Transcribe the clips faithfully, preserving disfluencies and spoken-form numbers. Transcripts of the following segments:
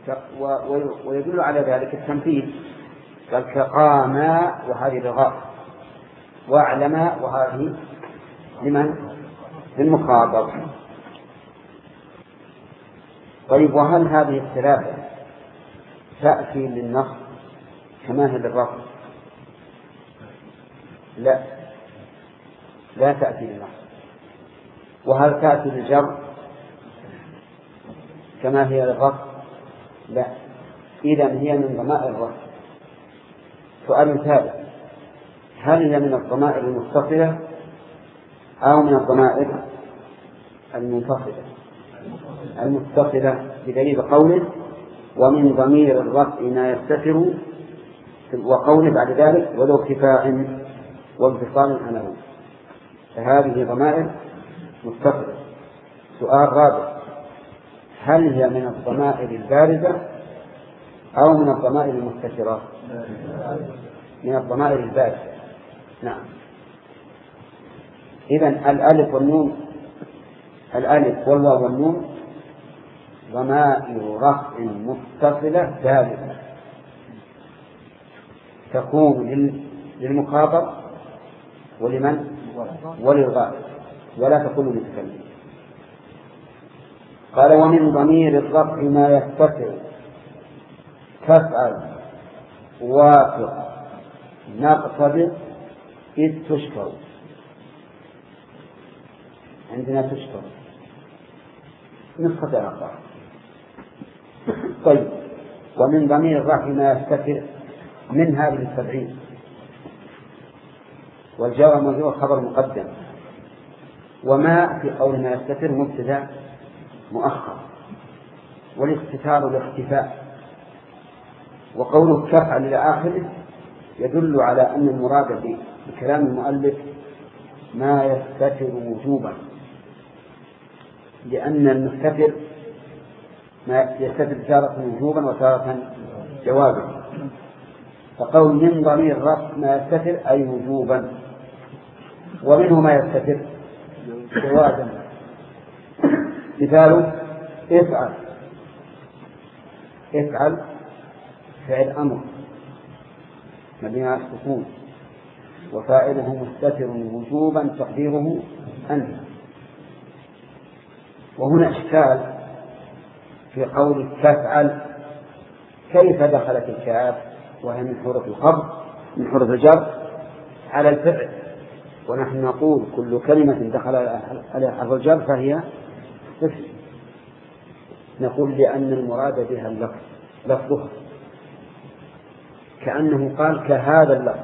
ويدل على ذلك التمثيل، قال كقاما وهذه لغاء، واعلما وهذه لمن؟ للمخاطب. طيب، وهل هذه الثلاثة تأتي للنصب كما هي للرفع؟ لا، لا تأتي للنصب. وهل تأتي للجر كما هي للرفع؟ لا. إذن هي من ضمائر الرفع. سؤال ثالث: هل هي من الضمائر المتصلة أو من الضمائر المنفصلة؟ المتصلة، بدليل قوله ومن ضمير الرفع ما يستتر، وقوله بعد ذلك ولو ارتفاع وانفصال عنه، فهذه ضمائر متصلة. سؤال رابع: هل هي من الضمائر البارزة أو من الضمائر المستترة؟ من الضمائر البارزة. نعم. إذن الألف والنون، الألف والواو والنون ضمائر رفع متصلة بارزة، تكون للمخاطب ولمن؟ وللغائب، ولا تكون للمتكلم. قال ومن ضمير الرفع ما يستتر تفعل وافق نقتضي إذ تشكر. عندنا تشكر نسخة الأخبار. طيب، ومن ضمير الرفع ما يستتر من هذه السبعين، والجار والمجرور خبر مقدم، وما في قول ما يستتر مبتدأ مؤخر، والاستتار الاختفاء. وقوله تفعل إلى آخره يدل على أن المراد بكلام المؤلف ما يستتر وجوبا، لأن المستتر ما يستتر تارة وجوبا وتارة جوابا. فقول من ضمير الرفع ما يستتر أي وجوبا، ومنه ما يستتر جوابا. مثاله افعل، افعل فعل أمر مبني على السكون، وفاعله مستتر وجوبا تقديره أنت. وهنا إشكال في قول تفعل، كيف دخلت الكاف وهي من حروف الخفض من حروف الجر على الفعل، ونحن نقول كل كلمة دخل على حرف الجر فهي اسم. نقول لأن المراد بها اللفظ لفظها، كأنه قال كهذا اللفظ،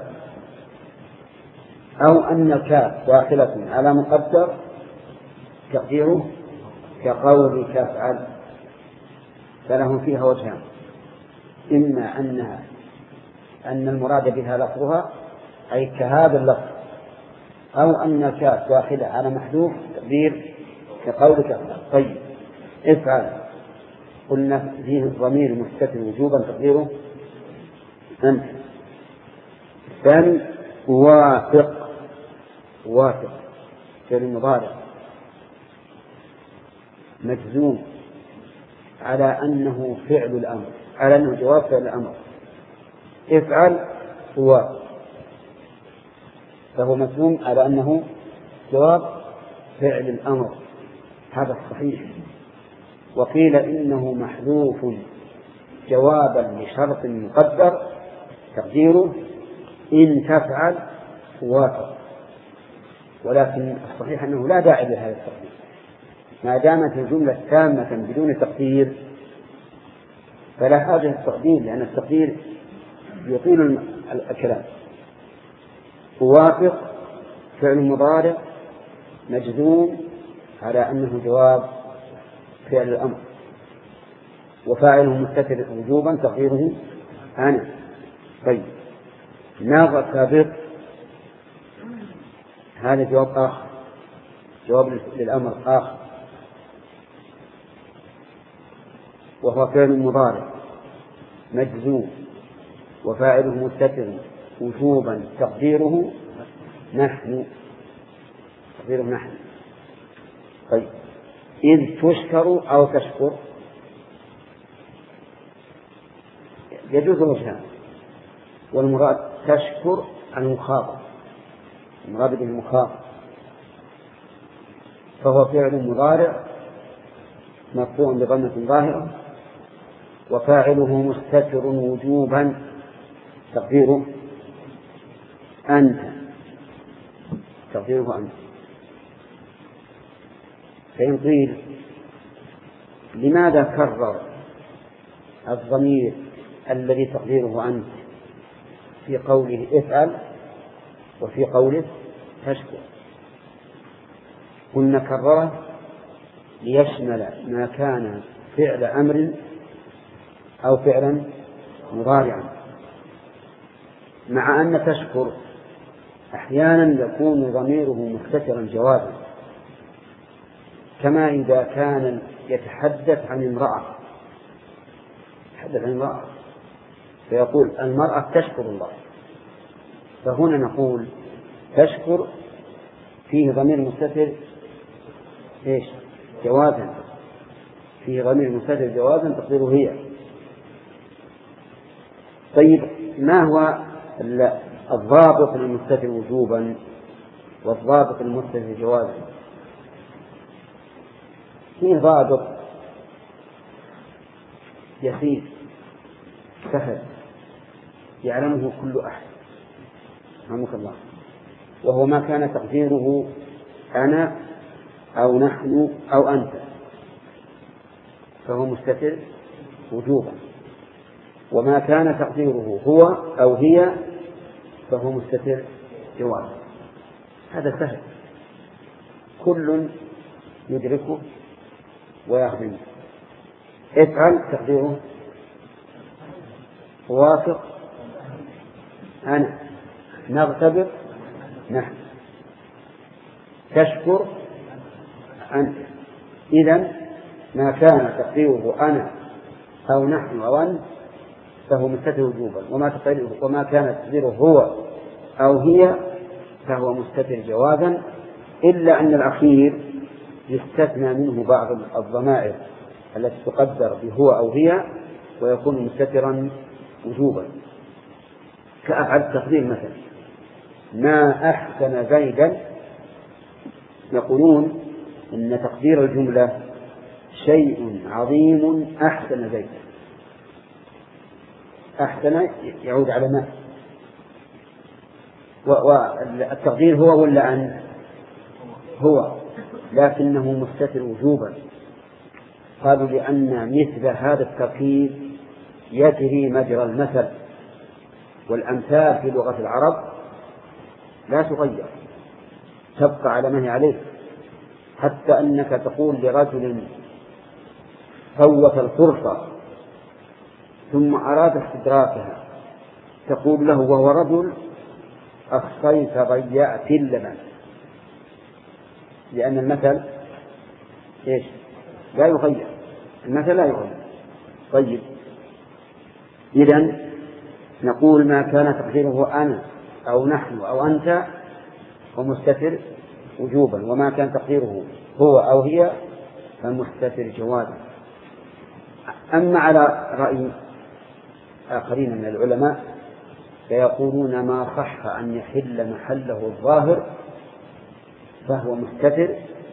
أو أن الكاف داخلة على مقدر تقديره كقول تفعل. فلهم فيها وجهان: إما أنها أن المراد بها لفظها أي كهذا اللفظ، أو أن الكاف داخلة على محذوف تقدير كقول تفعل. طيب، افعل قلنا فيه الضمير مستتر وجوبا تقديره أنت. الثاني وافق، وافق فعل مضارع مجزوم على أنه فعل الأمر، على أنه جواب فعل الأمر. افعل هو فهو مجزوم على أنه جواب فعل الأمر، هذا الصحيح. وقيل إنه محذوف جوابا لشرط مقدر تقديره إن تفعل وافق، ولكن الصحيح أنه لا داعي لهذا التقدير ما دامت الجملة تامة بدون تقدير، فلا حاجة للتقدير، لأن التقدير يطيل الكلام. وافق فعل مضارع مجزوم على أنه جواب فعل الأمر، وفاعله مستتر وجوبا تقديره أنا. طيب، ناظر سابق هذا جواب آخر، جواب للأمر آخر، وهو فعل مضارع مجزوم وفاعله مستتر وجوبا تقديره نحن، تقديره نحن. طيب، إذ تشكر أو تشكر، يجوز وجهان، والمراد تشكر المخاطب، المراد به المخاطب، فهو فعل مضارع مرفوع بضمة ظاهرة وفاعله مستتر وجوبا تقديره أنت، تقديره أنت. فإن قيل لماذا كرر الضمير الذي تقديره أنت في قوله افعل وفي قوله تشكر؟ قلنا كرره ليشمل ما كان فعل أمر أو فعلا مضارعا، مع أن تشكر أحيانا يكون ضميره مستترا جوابا، كما إذا كان يتحدث عن امرأة، يتحدث عن امرأة فيقول المرأة تشكر الله، فهنا نقول تشكر فيه ضمير مستتر إيش؟ جوازا، فيه ضمير مستتر جوازا تقديره هي. طيب ما هو الضابط للمستتر وجوبا والضابط للمستتر جوازا؟ فيه ضابط يسير سهل يعلمه كل أحد، رحمك الله، وهو ما كان تقديره أنا أو نحن أو أنت فهو مستتر وجوبا، وما كان تقديره هو أو هي فهو مستتر جوازا. هذا سهل كل يدركه ويخدمه. افعل تقديره وافق أنا، نغتبر نحن، تشكر أنت. إذن ما كان تقديره أنا أو نحن أو أنت فهو مستتر وجوبا، وما تقديره وما كان تقديره هو أو هي فهو مستتر جوازا، إلا أن الأخير يستثنى منه بعض الضمائر التي تقدر بهو أو هي ويكون مستترا وجوبا، كأفعل التقدير مثلا ما أحسن زيدا، يقولون إن تقدير الجملة شيء عظيم أحسن زيدا، أحسن يعود على ما، والتقدير هو ولا أن هو، لكنه مستتر وجوبا. قالوا لأن مثل هذا التركيب يجري مجرى المثل، والأمثال في لغة العرب لا تغير، تبقى على ما هي عليه، حتى أنك تقول لرجل فوت الفرصة ثم أراد استدراكها تقول له وهو رجل أخصيت ضيعت اللبن، لأن المثل إيش؟ لا يغير، المثل لا يغير. طيب إذن نقول ما كان تقديره أنا أو نحن أو أنت فمستتر وجوبا، وما كان تقديره هو أو هي فمستتر جوازا. أما على رأي آخرين من العلماء فيقولون ما صح أن يحل محله الظاهر فهو مستتر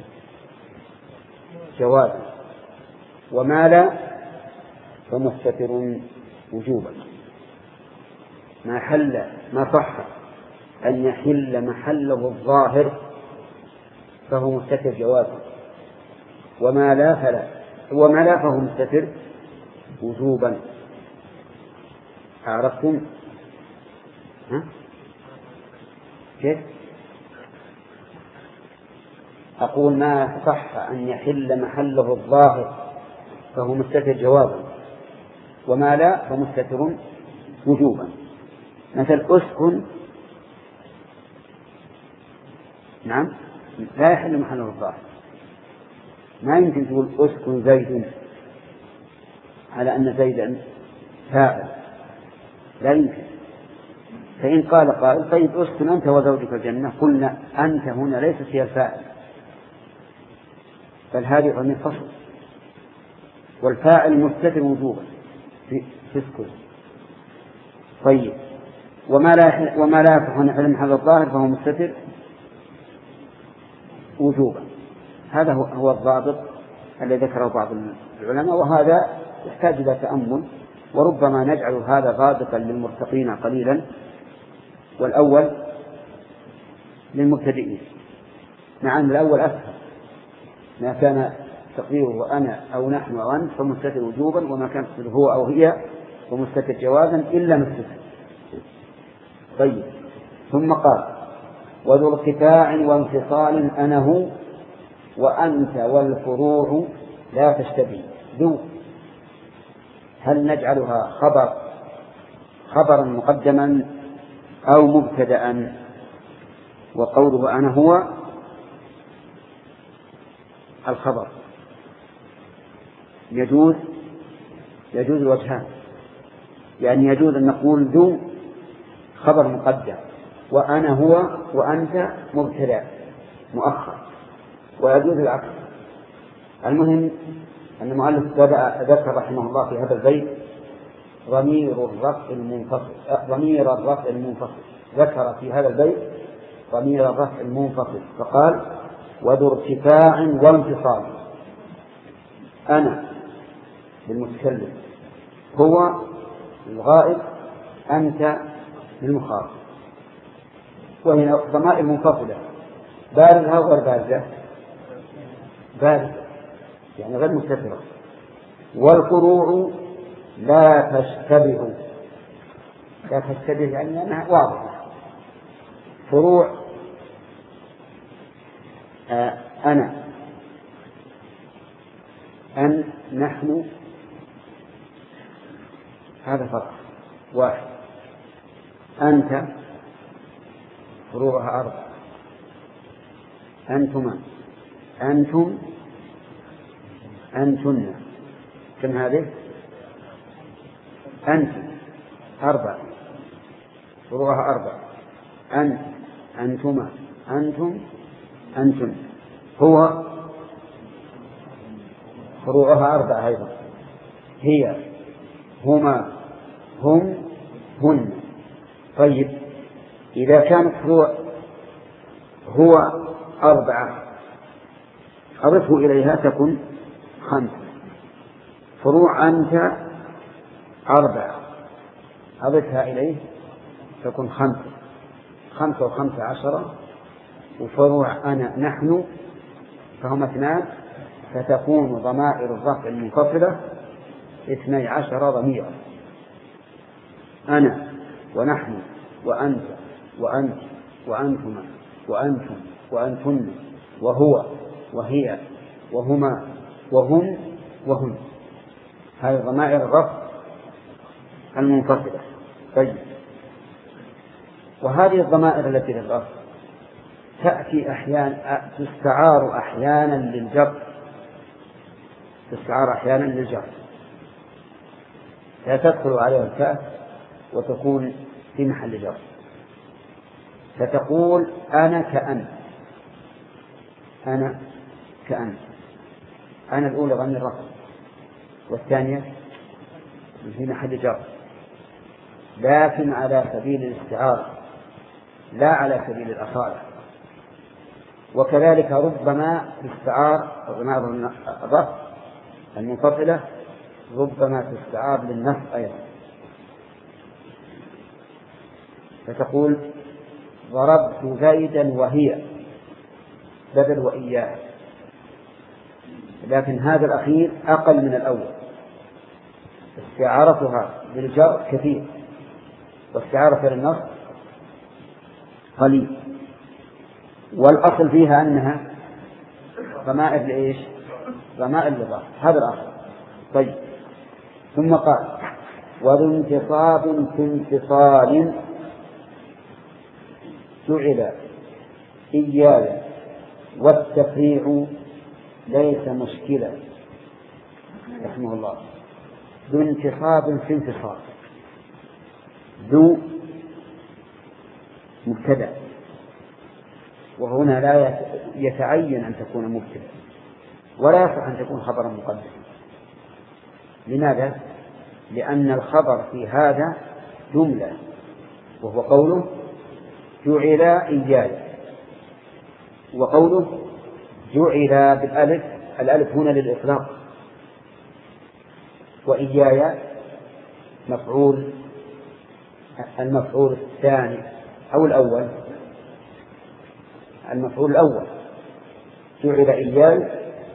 جوازا، وما لا فمستتر وجوبا. ما حل ما صح أن يحل محله الظاهر فهو مستتر جوازا، وما لا فلا وما لا فهو مستتر وجوبا. عرفتم؟ ها؟ كيف؟ أقول ما صح أن يحل محله الظاهر فهو مستتر جوازا، وما لا فمستتر وجوبا. مثل أسكن، نعم لا يحل محله الظاهر، ما يمكن تقول أسكن زيد على أن زيدا فاعل، لا يمكن. فإن قال قائل طيب أسكن أنت وزوجك الجنة، قلنا أنت هنا ليست هي الفاعل، بل هذه عن الفصل، والفاعل مستتر وجوبا في اسكن، طيب، وما لا وما لا يصح أن يحل محل الظاهر فهو مستتر وجوبا. هذا هو الضابط الذي ذكره بعض العلماء، وهذا يحتاج إلى تأمل، وربما نجعل هذا ضابطا للمرتقين قليلا والأول للمبتدئين، مع أن الأول أسهل، ما كان تقديره أنا أو نحن أو أنت فمستتر وجوبا، وما كان تقديره هو أو هي فمستتر جوازا إلا مستتر. طيب، ثم قال وذو ارتفاع وانفصال أنا هو وأنت والفروع لا تشتبه. ذو هل نجعلها خبر خبرا مقدما أو مبتدأ؟ وقوله أنا هو الخبر يجوز يجوز الوجهان، يعني يجوز أن نقول ذو خبر مقدم وأنا هو وأنت مبتدأ مؤخر، ويجوز العكس. المهم أن المؤلف ذكر رحمه الله في هذا البيت ضمير الرفع المنفصل ضمير الرفع المنفصل ذكر في هذا البيت ضمير الرفع المنفصل فقال وذو ارتفاع وانفصال. أنا للمتكلم، هو الغائب، أنت للمخاطب، وهي ضمائر منفصلة بارزة وغير بارزة، بارزة يعني غير مستترة. والفروع لا تشتبه، لا تشتبه يعني أنها واضحة. فروع آه أنا، أن، نحن، هذا فرق واحد. أنت فروعها أربعة، أنتما، أنتم، أنتن، كم هذه؟ أنت أربعة، فروعها أربعة. أنت، أنتما، أنتم، أنتن. هو فروعها أربعة أيضا، هي، هما، هم، هن. طيب، إذا كانت فروع هو أربعة أضفه إليها تكون خمسة. فروع أنت أربعة أضفها إليه تكون خمسة، خمسة وخمسة عشرة. وفروع أنا نحن فهم اثنان، فتكون ضمائر الرفع المنفصلة اثني عشر ضميرا. أنا ونحن وأنت وأنت وأنتما وأنتم وأنتن وهو وهي وهما وهم وهن، هذه ضمائر الرفع المنفصلة. طيب، وهذه الضمائر التي للرفع تأتي أحيانا، تستعار أحيانا للجر، تستعار أحيانا للجر، لا تدخل عليها الكاف وتكون في محل جر. فتقول أنا كأن، أنا كأن. أنا الأولى ضمير الرفع، والثانية في محل جر، لكن على سبيل الاستعارة لا على سبيل الأصالة. وكذلك ربما تستعار ضمائر الرفع المنفصلة ربما تستعار للنفع أيضا، فتقول ضربت زيدا وهي بدل وإياه، لكن هذا الأخير أقل من الأول، استعارتها للجر كثير واستعارة للنصب قليل، والأصل فيها أنها ضمائر لإيش؟ ضمائر للرفع، هذا الأصل. طيب، ثم قال وذو انتصاب في انفصال جعل إياي والتفريع ليس مشكلا. رحمه الله. ذو انتصاب في انفصال، ذو مبتدأ، وهنا لا يتعين أن تكون مبتدأ ولا يصح أن تكون خبرا مقدما. لماذا؟ لأن الخبر في هذا جملة، وهو قوله جعل إياي، وقوله جعل بالألف، الألف هنا للإطلاق، وإياي مفعول، المفعول الثاني أو الأول، المفعول الأول جعل إياي،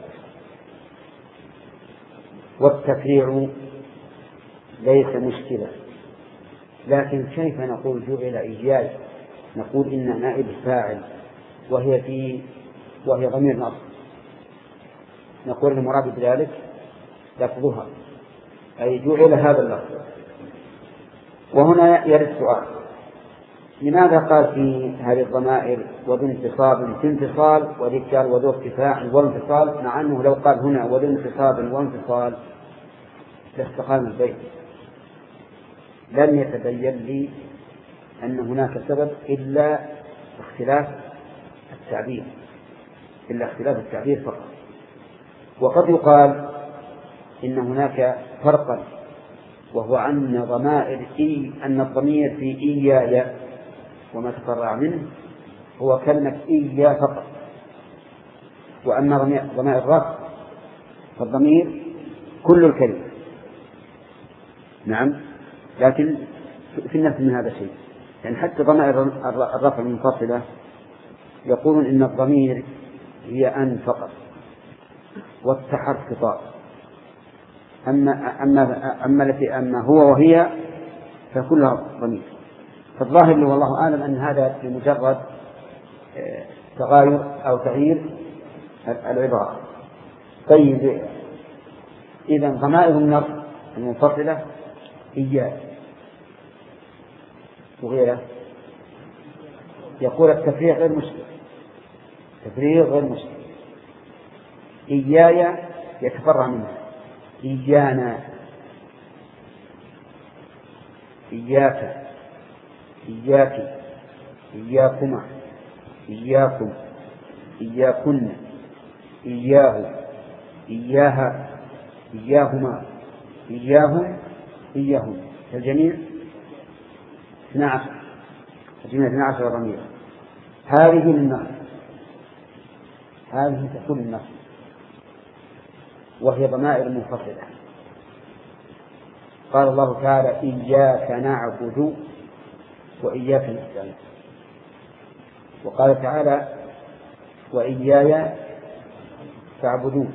والتفريع ليس مشكلة. لكن كيف نقول جعل إياي؟ نقول إن نائب الفاعل وهي في وهي ضمير نصب، نقول المراد بذلك لفظها، أي جعل هذا اللفظ. وهنا يرد سؤال: لماذا قال في هذه الضمائر وذو انتصاب في انفصال، وذيك قال وذو ارتفاع وانفصال، مع أنه لو قال هنا وذو انتصاب وانفصال لاستقام البيت؟ لم يتبين لي أن هناك سبب إلا اختلاف التعبير، إلا اختلاف التعبير فقط. وقد يقال إن هناك فرقا، وهو أن ضمائر إي أن الضمير في إياي وما تفرع منه هو كلمة إيا فقط، وأما ضمائر الرفع فالضمير كل الكلمة. نعم، لكن في النفس من هذا الشيء، يعني حتى ضمائر الرفع المنفصلة يقولون إن الضمير هي أن فقط والتحر خطاب، أما أما أما التي أما هو وهي فكلها ضمير. فالظاهر لي والله أعلم أن هذا بمجرد تغاير أو تغيير العبارة. طيب، إذا ضمائر النصب المنفصلة إياه وغيره، يقول التفريغ غير مشكل، تفريغ غير مشكل. إياي يتفرع منها إيانا، إياك، إياك، إياكما، إياكم، إياكن، إياه، إياها، إياهما، إياهم، إياهم، الجميع اثنا عشر، الجميع اثنا عشر ضمير. هذه للنصب، هذه تكون النصب، وهي ضمائر منفصلة. قال الله تعالى إياك نعبد وإياك نستعين، وقال تعالى وإياي فاعبدون،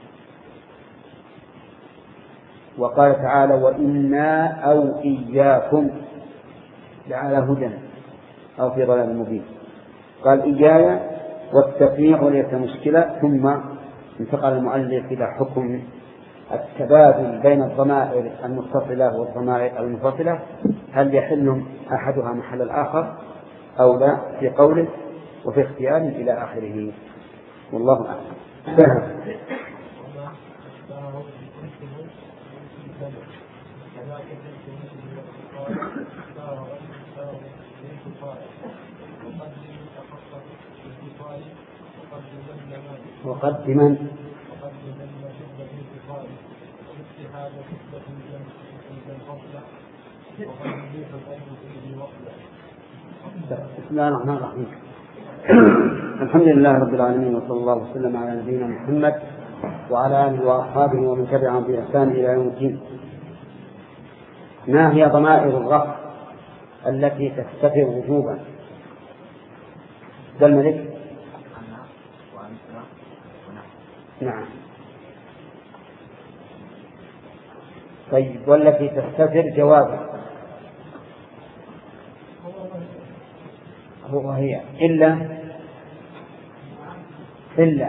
وقال تعالى وإنا أو إياكم لعلى هدى أو في ضلال مبين. قال إياي والتفريع ليس مشكلة. ثم انتقل المؤلف إلى حكم التبادل بين الضمائر المتصلة والضمائر المنفصلة، هل يحل أحدها محل الآخر أو لا، في قوله وفي اختيار إلى آخره، والله أعلم. وقدما بسم الله الرحمن الرحيم. الحمد لله رب العالمين، وصلى الله وسلم على نبينا محمد وعلى آله وأصحابه ومن تبعهم بإحسان إلى يوم الدين. ما هي ضمائر الرفع التي تستتر وجوبا؟ ذا الملك. نعم. طيب، والتي تستتر جوابا؟ هو هي إلا إلا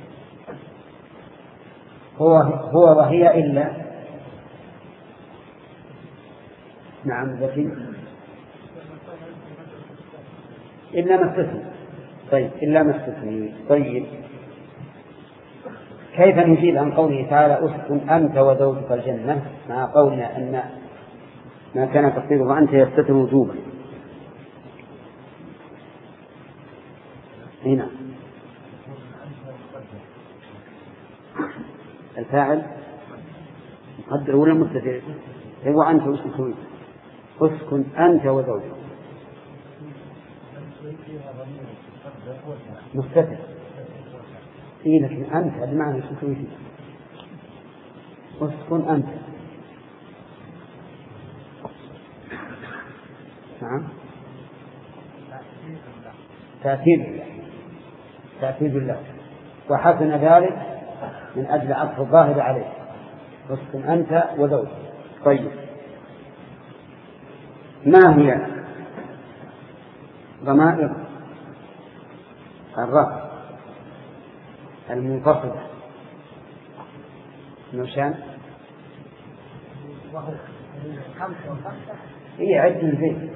هو هو وهي إلا. نعم ذكي. إلا ما استثني. طيب، إلا ما استثني. طيب، كيف نجيب عن قوله تعالى أسكن أنت وزوجك الجنة، مع قولنا أن ما كان تقديره أنت يستتر وجوبا؟ هنا الفاعل مقدر ولا مستتر؟ هو أنت وش تسوي؟ اسكن أنت وزوجك مستتر. إيه لكن أنت بمعنى شو تسوي فيه؟ اسكن أنت. نعم تأكيد الله تأكيد الله وحسن ذلك من أجل عطف الظاهر عليه اسكن أنت وزوجك. طيب ما هي ضمائر الرفع المنفصلة نوشان؟ هي عد البيت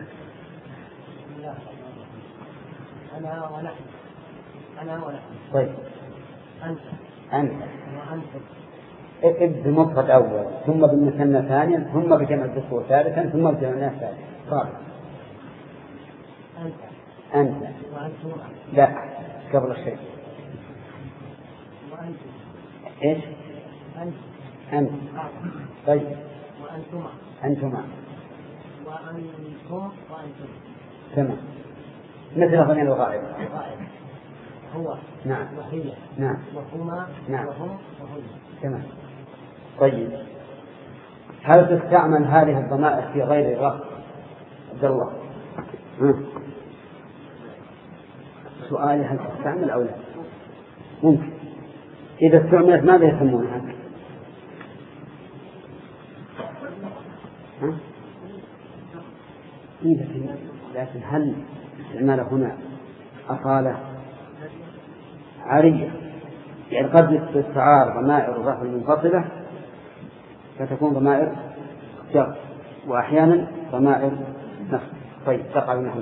أنا ونحن أنا ونحن. طيب أنت أنت وأنتم. ابد بمفرد أول ثم بالمثنى ثانيا ثم بجمع الذكور ثالثا ثم بجمع الناس ثالثا رابعا. أنت أنت وأنتم. لا قبل الشيء وأنتم. إيش؟ أنت أنت. طيب وأنتما. أنتما. وأنتم وأنتم. تمام مثل ضمير الغائب. هو نعم وهي نعم وهما نعم وهم وهن. تمام. طيب هل تستعمل هذه الضمائر في غير الرفع؟ عبد الله سؤالي هل تستعمل أو لا؟ ممكن. إذا استعملت ماذا يسمونها؟ ها؟ إيه لكن لكن هل استعمال هنا أصالة عارية؟ يعني قد تستعار ضمائر الرفع المنفصلة فتكون ضمائر جر وأحيانا ضمائر نصب. طيب تقع نحن.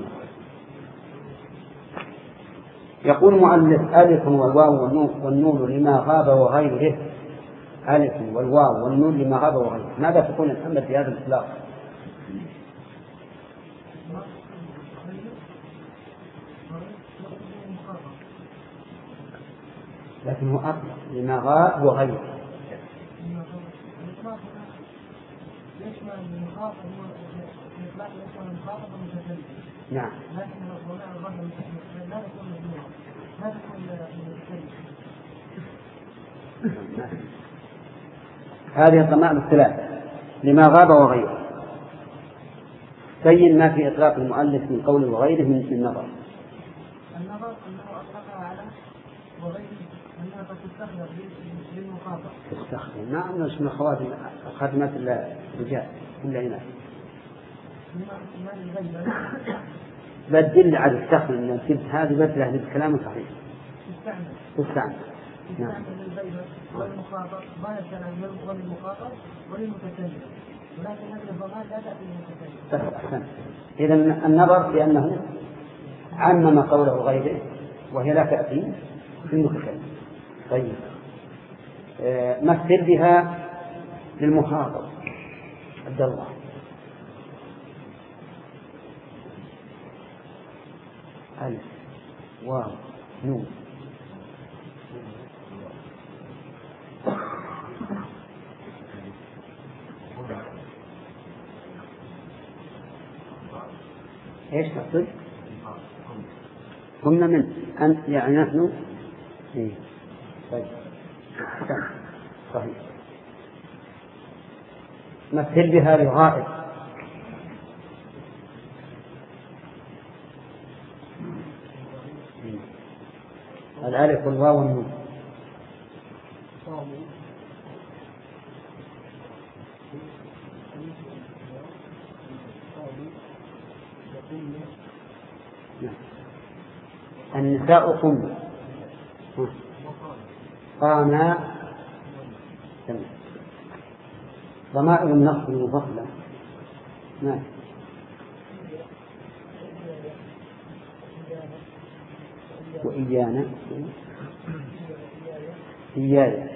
يقول المؤلف ألف والواو والنون لما غاب وغيره. ألف والواو والنون لما غاب وغيره. ماذا تقول محمد في هذا الإطلاق؟ لكنه أطلق لما غاب وغيره. نعم هذه الضمائر الثلاثة لما غاب وغيره. بين ما في إطلاق المؤلف من قول وغيره من النظر. النظر أنه أطلقها على وغيره أنها قد تستخدم للمخاطب. تستخدم نعم مش من خواتم خاتمات الرجال كل إناث. بدل على التخمن من الكذب هذه بدل هذه الكلام صحيح. تستعمل. تستعمل. نعم. تستعمل للغيبة والمخاطب ضايع الكلام للمخاطب وللمتكلم. ولكن هذه الضمائر لا تأتي للمتكلم. أحسن. إذا النظر في أنه عمم قوله غيره وهي لا تأتي في المتكلم. طيب آه مثل بها للمخاطب عبد الله. ألف واو نون. ايش تقصد؟ كنا من أن يعني نحن إيه. طيب صحيح. مثل بها لغائب. الألف والواو والنون. النساء قمن قاما. ضمائر النصب المفصلة نعم. وإيانا إياي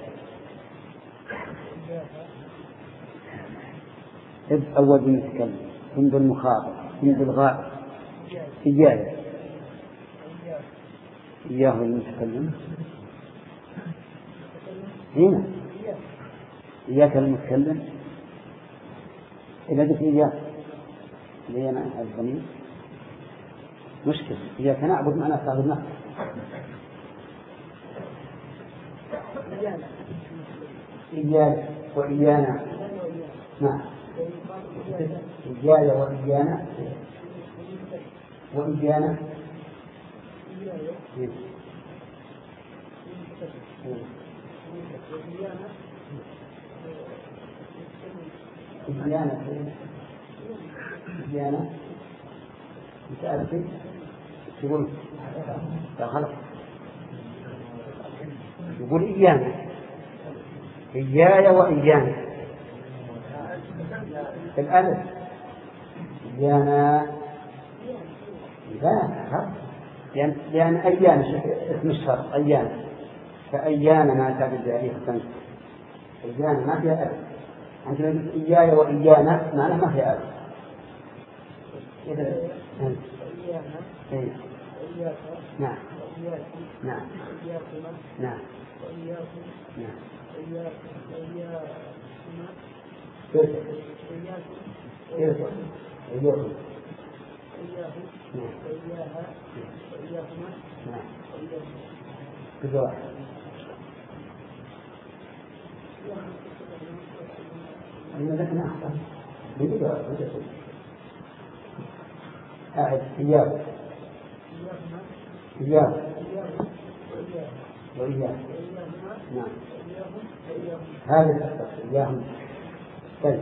إذ أول بالمتكلم ثم بالمخاطب ثم بالغائب. إياي إياه المتكلم هنا إياك المتكلم إذا قلت إياه لي أنا الضمير مشكلة. إياك نعبد معنا تعبد نفسك. إياك وإيانا. نعم. إياي وإيانا وإيانا إيانا إيانا متأكد يقول لا غلط، يقول إيانا إياي وإيانا الألف إيانا لا لأن لأن أيان اسم الشرط أيان فأيان ما تعبد عليه الخمس أيان ما فيها ألف. أنت قلت إياي وإيانا معناه ما فيها ألف. إذا إيه. نعم نعم نعم نعم أعد إياه إياه وإياه. نعم هذا الأساس إياهم. طيب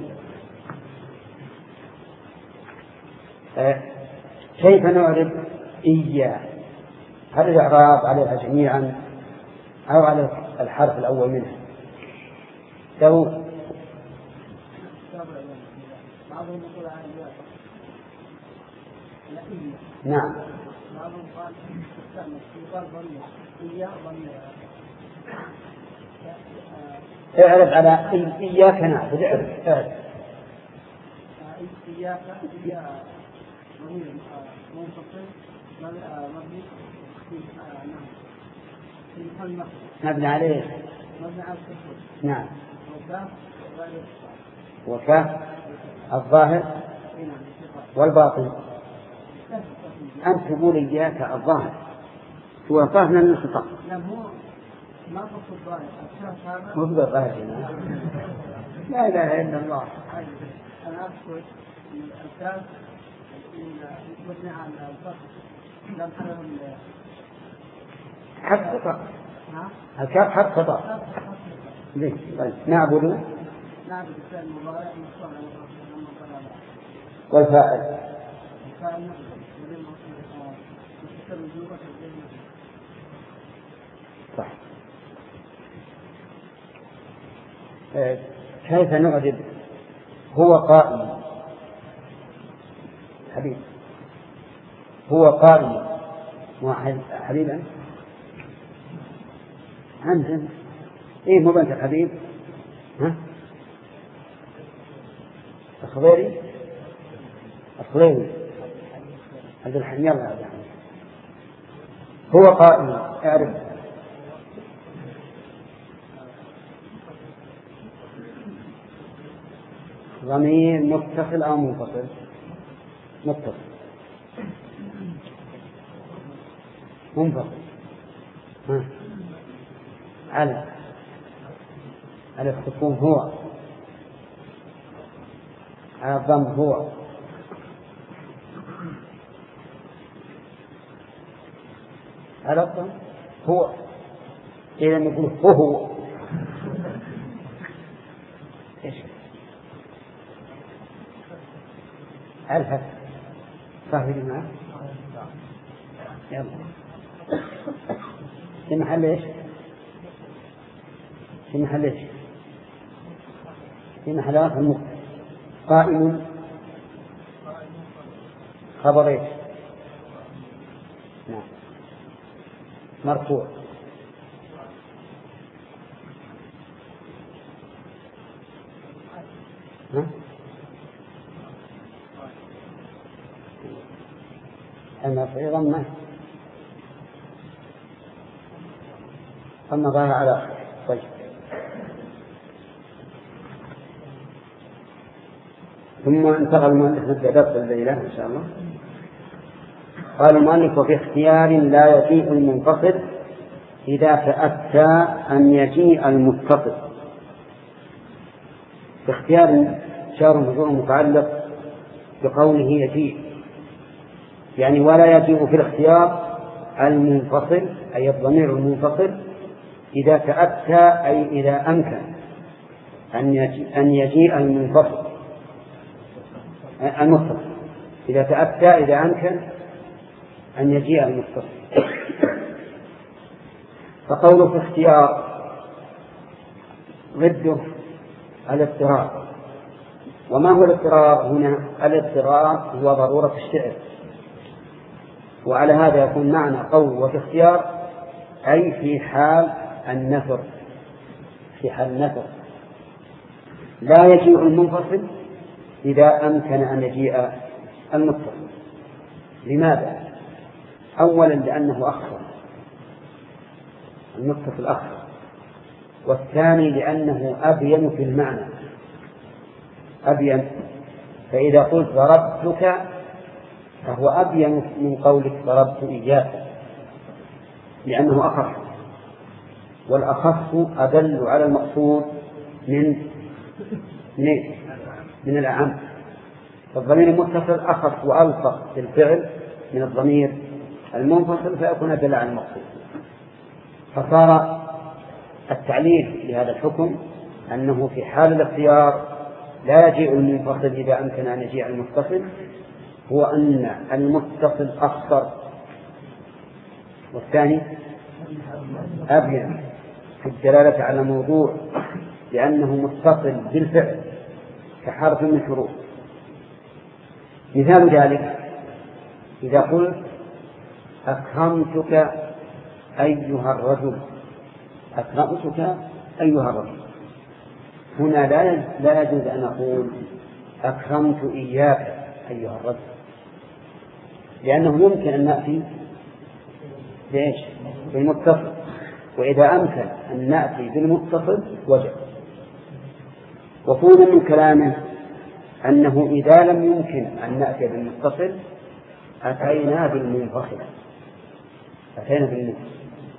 آه. كيف نعرف إياه؟ هل الإعراب عليها جميعا أو على الحرف الأول منها؟ لو نعم اعرف على إياك نعبد. اعرف اعرف إياك إياك منفصل مبني مبني عليه. مبني على السكون. نعم. وكاف وكاف الظاهر والباطن. أنت تقول إياك الظاهر هو الظاهر من الانقطاع. لا هو ما قصد الظاهر الكاف هذا مو بالظاهر. لا إله إلا الله. أنا أذكر الكاف مبني على الفتح لم حرم حرف خطأ. الكاف حرف خطأ. ليه؟ طيب نعبد نعبد الفعل المضارع مصنع والفاعل الفاعل صح. آه. كيف نعرف هو قائم حبيب هو قائم حبيبا أنت إيه مو بنت الحبيب ها الخضيري الخضيري عبد الحميد يلا هو قائم. اعرف ضمير متصل أو منفصل؟ متصل. منفصل ها على على السكون هو على الضم هو على الضم هو. إذا نقول هو هو إيش الفتح صح يا جماعة؟ يلا في محل إيش؟ في محل إيش؟ في محل رفع المبتدأ. قائم خبر إيش؟ نعم مرفوع. ها؟ المرفوع ضمه ضمه ظاهر على آخره. طيب ثم انتقل المؤلف نبدأ درس الليلة إن شاء الله. قال المؤلف: وفي اختيار لا يجيء المنفصل إذا تأتى أن يجيء المتصل. في اختيار شار مجرور متعلق بقوله يجيء، يعني ولا يجيء في الاختيار المنفصل أي الضمير المنفصل إذا تأتى أي إذا أمكن أن يجيء المنفصل المتصل، إذا تأتى إذا أمكن أن يجيء المتصل. فقوله في اختيار ضده الاضطرار. وما هو الاضطرار هنا؟ الاضطرار هو ضرورة الشعر، وعلى هذا يكون معنى قول وفي اختيار أي في حال النثر، في حال النثر لا يجيء المنفصل إذا أمكن أن يجيء المتصل. لماذا؟ أولا لأنه أخر، المتصل أخر، والثاني لأنه أبين في المعنى، أبين. فإذا قلت ضربتك فهو أبين من قولك ضربت إياك، لأنه أخف، والأخف أدل على المقصود من من, من الأعم. فالضمير المتصل أخف وألصق في الفعل من الضمير المنفصل فيكون أدل على المقصود. فصار التعليل لهذا الحكم أنه في حال الاختيار لا يجيء المنفصل إذا أمكن أن يجيء المتصل، هو أن المتصل أخطر والثاني أبين في الدلالة على موضوع، لأنه متصل بالفعل كحرف من حروف. مثال ذلك إذا قلت أكرمتك أيها الرجل، أكرمتك أيها الرجل، هنا لا يجوز أن أقول أكرمت إياك أيها الرجل، لأنه يمكن أن نأتي بإيش؟ بالمتصل، وإذا أمكن أن نأتي بالمتصل وجب. وفهم من كلامه أنه إذا لم يمكن أن نأتي بالمتصل أتينا بالمنفصل، أتينا بالمنفصل.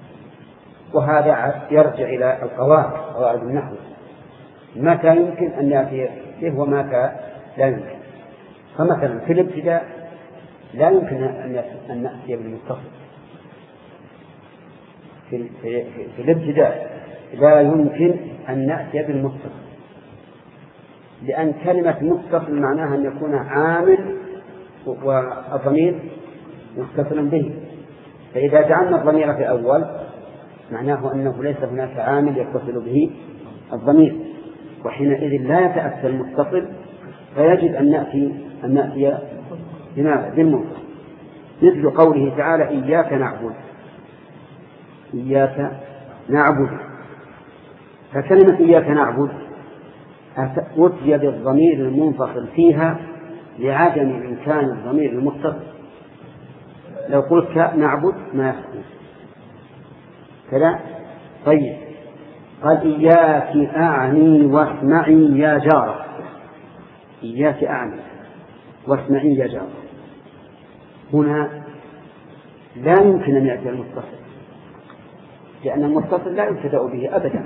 وهذا يرجع إلى القواعد، قواعد النحو، متى يمكن أن نأتي به ومتى لا يمكن. فمثلا في الابتداء لا يمكن أن نأتي بالمتصل، في, في, في الابتداء لا يمكن أن نأتي بالمتصل، لأن كلمة متصل معناها أن يكون عامل والضمير متصل به. فإذا جعلنا الضمير في أول معناه أنه ليس هناك عامل يتصل به الضمير، وحينئذ لا يتأتى المتصل، فيجب أن نأتي أن نأتي بالمنفصل. مثل قوله تعالى إياك نعبد، إياك نعبد، فكلمة إياك نعبد أتي بالضمير المنفصل فيها لعدم إمكان الضمير المتصل. لو قلت نعبد ما يحصل كذا. طيب قال إياك أعني واسمعي يا جارة، إياك أعني واسمعي يا جارة، هنا لا يمكن أن يأتي المتصل، لأن المتصل لا يبتدأ به أبدا.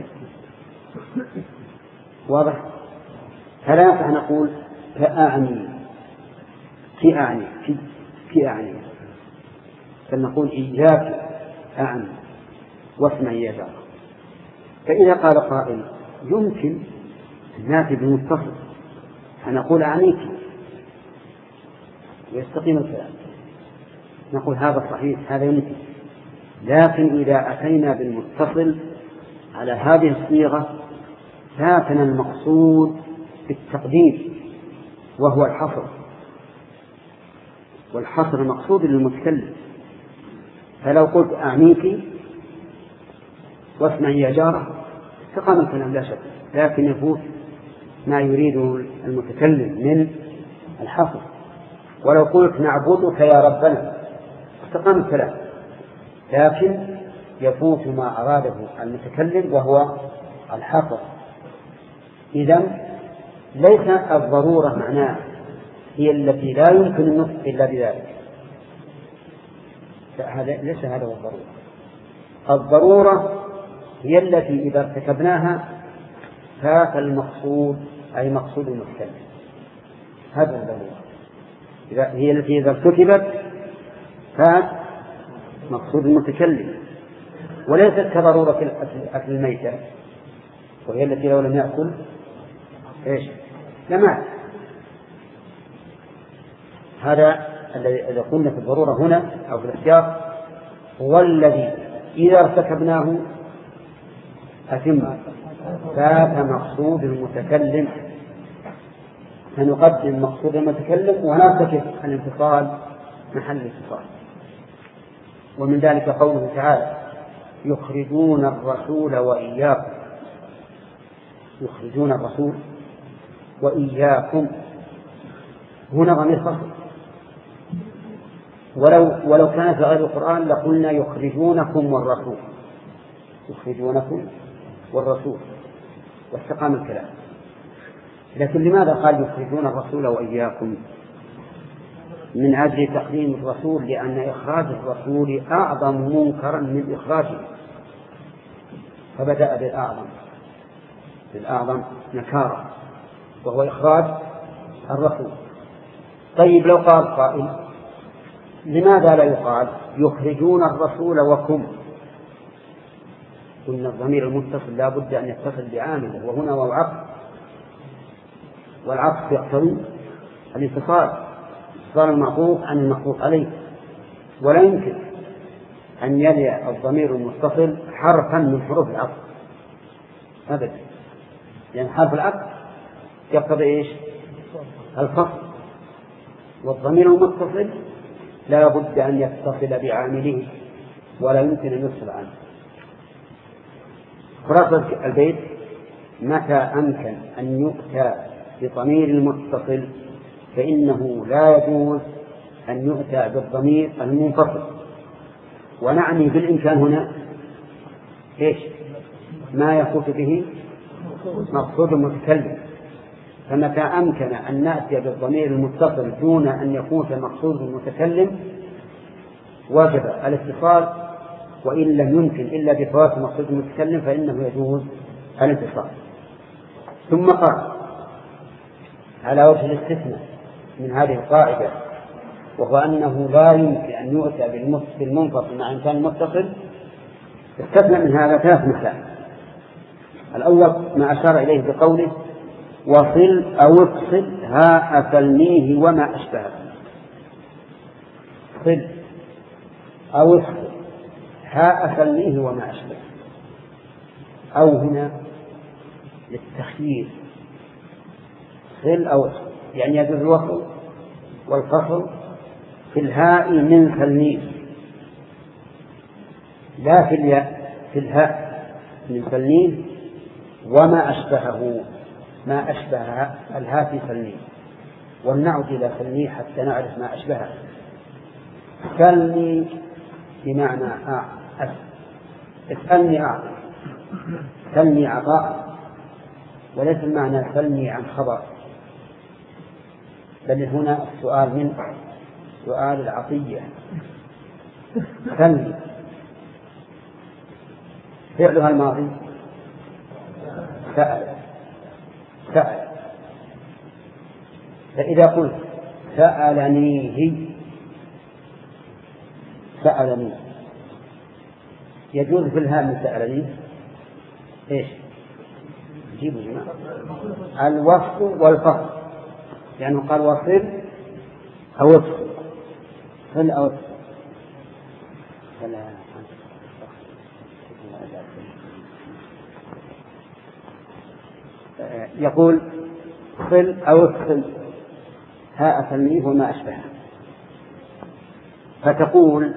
واضح؟ فلا يصح نقول كأعني كأعني كأعني، فلنقول إياك أعني واسمعي يا جارة. فإذا قال قائل يمكن نأتي بالمتصل فنقول أعنيك ويستقيم الكلام، نقول هذا صحيح، هذا يمكن. لكن إذا أتينا بالمتصل على هذه الصيغة فاتنا المقصود بالتقدير وهو الحصر، والحصر مقصود للمتكلم. فلو قلت أعنيك واسمعي يا جارة استقام الكلام لا شك، لكن يفوت ما يريده المتكلم من الحصر. ولو قلت نعبدك يا ربنا استقام الكلام، لكن يفوت ما أراده المتكلم وهو الحصر. إذن ليس الضرورة معناه هي التي لا يمكن النطق إلا بذلك، هذا ليس هذا هو الضرورة. الضرورة هي التي إذا ارتكبناها فات المقصود، أي مقصود المتكلم. هذا الضرورة هي التي إذا ارتكبت فات مقصود المتكلم، وليست كضرورة أكل الميتة، وهي التي لو لم يأكل إيش لمات. هذا الذي قلنا في الضرورة هنا أو في الاختيار هو الذي إذا ارتكبناه أتم فات مقصود المتكلم، فنقدم مقصود المتكلم ونرتكب الانفصال محل الانفصال. ومن ذلك قوله تعالى يخرجون الرسول وإياكم، يخرجون الرسول وإياكم هنا ضمير فصل، ولو ولو كان في غير القرآن لقلنا يخرجونكم والرسول، يخرجونكم والرسول واستقام الكلام. لكن لماذا قال يخرجون الرسول وإياكم؟ من أجل تقديم الرسول، لأن إخراج الرسول أعظم منكرا من إخراجه، فبدأ بالأعظم بالأعظم نكارا وهو إخراج الرسول. طيب لو قال قائل لماذا لا يقال يخرجون الرسول وكم؟ قلنا الضمير المتصل لا بد أن يتصل بعامله، وهنا هو العطف، والعطف يقتضي الاتصال، اتصال المعطوف عن المعطوف عليه، ولا يمكن أن يلي الضمير المتصل حرفا من حروف العطف أبدا، لأن حرف العطف يقتضي إيش؟ الفصل، والضمير المتصل لا بد أن يتصل بعامله ولا يمكن أن يفصل عنه. خلاصة البيت متى أمكن أن يؤتى بضمير المتصل فإنه لا يجوز أن يؤتى بالضمير المنفصل، ونعني بالإمكان هنا إيش؟ ما يفوت به مقصود المتكلم. فمتى أمكن أن نأتي بالضمير المتصل دون أن يفوت مقصود المتكلم وجب الاتصال، وإن لم يمكن إلا بفوات مقصود المتكلم فإنه يجوز الاتصال. ثم قال على وجه الاستثناء من هذه القاعدة، وهو أنه لا يمكن أن يؤتى بالمنفصل مع إمكان المتصل، استثنى من هذا ثلاث مسائل. الأول ما أشار إليه بقوله وصل أو افصل ها أفلنيه وما أشبهه. صل أو افصل ها أفلنيه وما أشبهه، أو هنا للتخيير، صل أو افصل يعني يجوز الوصل والفصل في الهاء من فلنيه، لا في الياء، في الهاء من فلنيه وما أشبهه، ما أشبه الهاء في فلنيه، ولنعد إلى فلنيه حتى نعرف ما أشبهه. فلني بمعنى اسألني أعطي، سلني عطاء، وليس المعنى سلني عن خبر، بل هنا السؤال من سؤال العطية. سلني فعلها الماضي سأل سأل، فإذا قلت سألنيه سألني يجوز في الهاء من سألني إيش؟ جيبوا جماعة الوصف والفصل، لأنه يعني قال وصل أو افصل، صل أو افصل. يقول صل أو افصل ها أفلنيه وما أشبهه، فتقول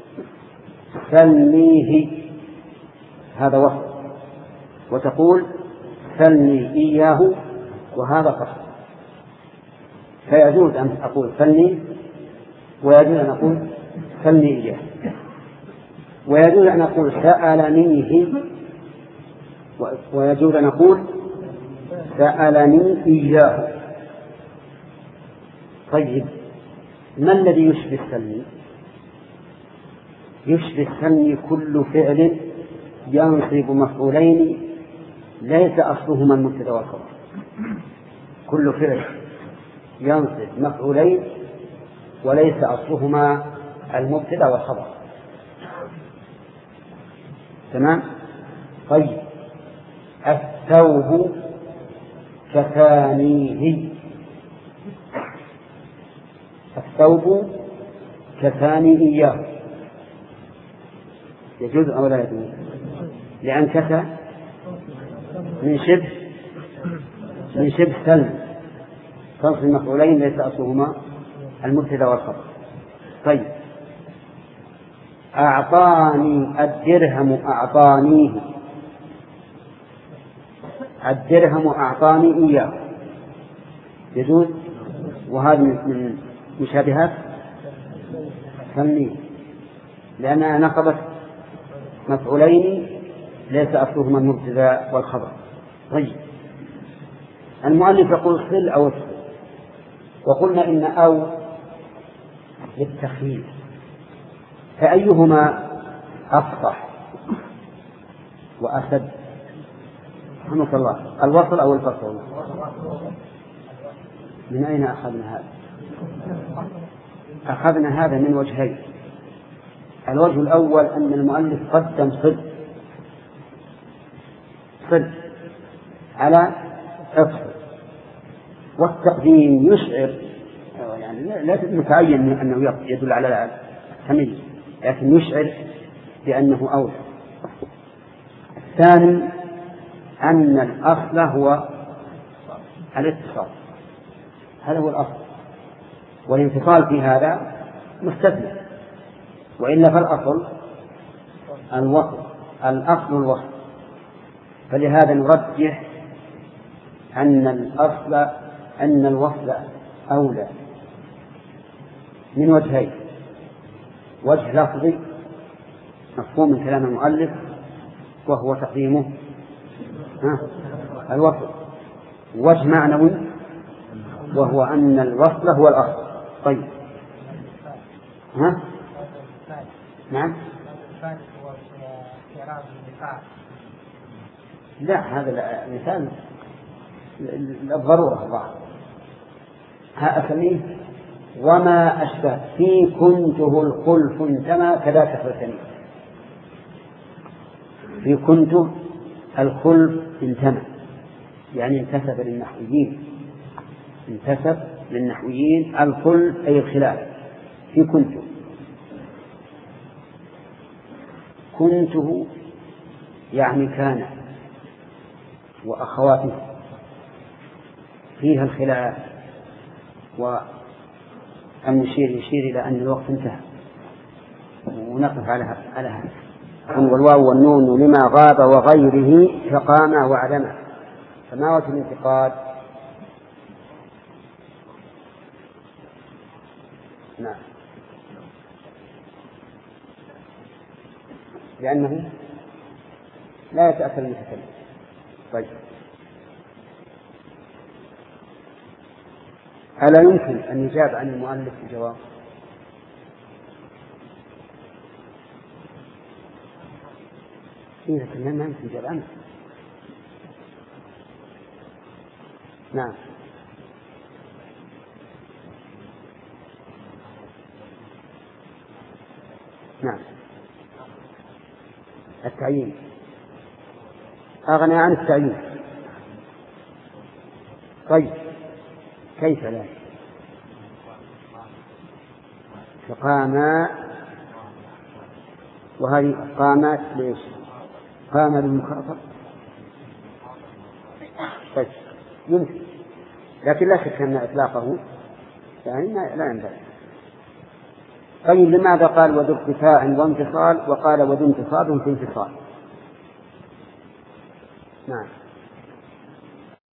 سلنيه هذا وصف، وتقول سلني إياه وهذا فصل. فيجوز أن أقول سلني، ويجوز أن أقول سلني إياه، ويجوز أن أقول سألنيه، ويجوز أن أقول سألني إياه. طيب ما الذي يشبه السلمي؟ يشبه السلمي كل فعل ينصب مفعولين ليس أصلهما المبتدأ والخبر. كل فعل ينصب مفعولين وليس أصلهما المبتدأ والخبر. تمام؟ طيب الثوب كفانيه. الثوب كفاني إياه يجوز أو لا يجوز؟ لأن كفى من شبه من شبه سلم تنصب مفعولين ليس أصلهما المبتدأ والخبر. طيب أعطاني الدرهم أعطانيه. الدرهم أعطاني إياه يجوز، وهذا من مشابهات سلمية لأنها نصبت مفعولين ليس أصلهما المبتدأ والخبر. طيب المؤلف يقول صل أو اتصل، وقلنا إن أو للتخيير، فأيهما أفصح وأسد؟ رحمك الله، الوصل أو الفصل؟ من أين أخذنا هذا؟ أخذنا هذا من وجهين. الوجه الأول أن المؤلف قدم صل صل على اتصل، والتقديم يشعر يعني لا متعين أنه يدل على التمييز، لكن يشعر بأنه أولى. الثاني أن الأصل هو الاتصال، هذا هو الأصل، والانفصال في هذا مستثنى، وإلا فالأصل الوصل، الأصل الوصل. فلهذا نرجح أن الأصل أن الوصل أولى من وجهين: وجه لفظي مفهوم من كلام المؤلف وهو تقديمه الوصل، وجه معنوي وهو أن الوصل هو الأصل. طيب ها؟ نعم. لا، هذا المثال الضرورة بعض. ها أسميه وما أشبه في كنته الخلف انتمى كذاك فلسني. في كنته الخلف انتمى يعني انتسب للنحويين، انتسب للنحويين الخلف أي الخلاف. في كنته كنته يعني كان وأخواته فيها الخلاف، والمشير يشير إلى أن الوقت انتهى ونقف على على هذا. والواو والنون لما غاب وغيره فقام وعلم. فما وجه الانتقاد؟ نعم، لأنه لا يتأثر المتكلم. طيب ألا يمكن أن يجاب عن المؤلف الجواب؟ إيه لكن ما يمكن يجاب عنه. نعم. نعم، التعيين أغنى عن التعيين. طيب كيف لا؟ فقاما، وهذه قامات ليش؟ قام للمخاطب. طيب يمكن، لكن لا شك أن إطلاقه يعني لا ينبغي. طيب لماذا قال وذو ارتفاع وانفصال وقال وذو انتصاب في انفصال؟ نعم.